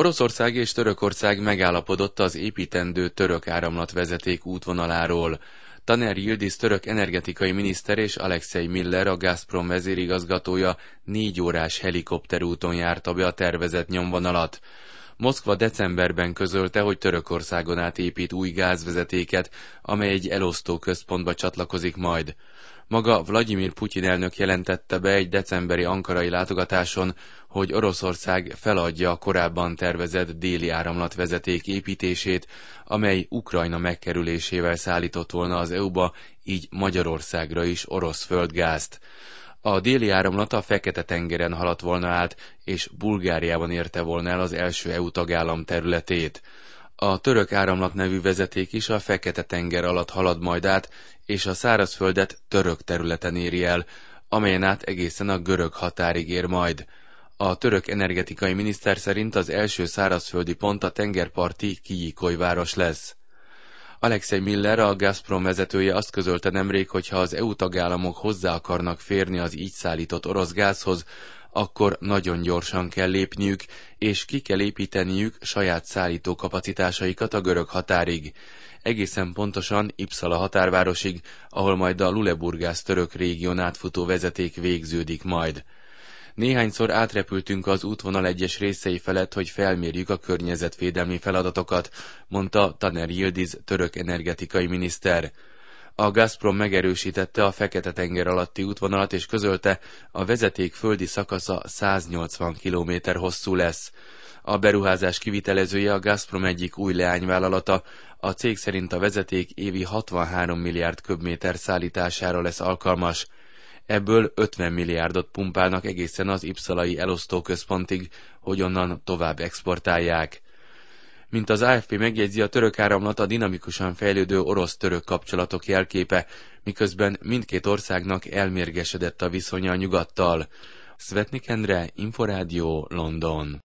Oroszország és Törökország megállapodott az építendő török áramlatvezeték útvonaláról. Taner Yildiz török energetikai miniszter és Alexei Miller, a Gazprom vezérigazgatója 4 órás helikopterúton járta be a tervezett nyomvonalat. Moszkva decemberben közölte, hogy Törökországon át épít új gázvezetéket, amely egy elosztó központba csatlakozik majd. Maga Vladimir Putyin elnök jelentette be egy decemberi ankarai látogatáson, hogy Oroszország feladja a korábban tervezett déli áramlatvezeték építését, amely Ukrajna megkerülésével szállított volna az EU-ba, így Magyarországra is orosz földgázt. A déli áramlat a Fekete-tengeren haladt volna át, és Bulgáriában érte volna el az első EU tagállam területét. A török áramlat nevű vezeték is a Fekete-tenger alatt halad majd át, és a szárazföldet török területen éri el, amelyen át egészen a görög határig ér majd. A török energetikai miniszter szerint az első szárazföldi pont a tengerparti Kijikoy város lesz. Alexei Miller, a Gazprom vezetője azt közölte nemrég, hogy ha az EU tagállamok hozzá akarnak férni az így szállított orosz gázhoz, akkor nagyon gyorsan kell lépniük, és ki kell építeniük saját szállító kapacitásaikat a görög határig. Egészen pontosan Ipszala határvárosig, ahol majd a Luleburgaz török régión átfutó vezeték végződik majd. Néhányszor átrepültünk az útvonal egyes részei felett, hogy felmérjük a környezetvédelmi feladatokat, mondta Taner Yildiz török energetikai miniszter. A Gazprom megerősítette a Fekete-tenger alatti útvonalat, és közölte, a vezeték földi szakasza 180 km hosszú lesz. A beruházás kivitelezője a Gazprom egyik új leányvállalata, a cég szerint a vezeték évi 63 milliárd köbméter szállítására lesz alkalmas. Ebből 50 milliárdot pumpálnak egészen az ipszalai elosztóközpontig, hogy onnan tovább exportálják. Mint az AFP megjegyzi, a török áramlat a dinamikusan fejlődő orosz-török kapcsolatok jelképe, miközben mindkét országnak elmérgesedett a viszonya a nyugattal. Szvetnik Endre, Inforádió, London.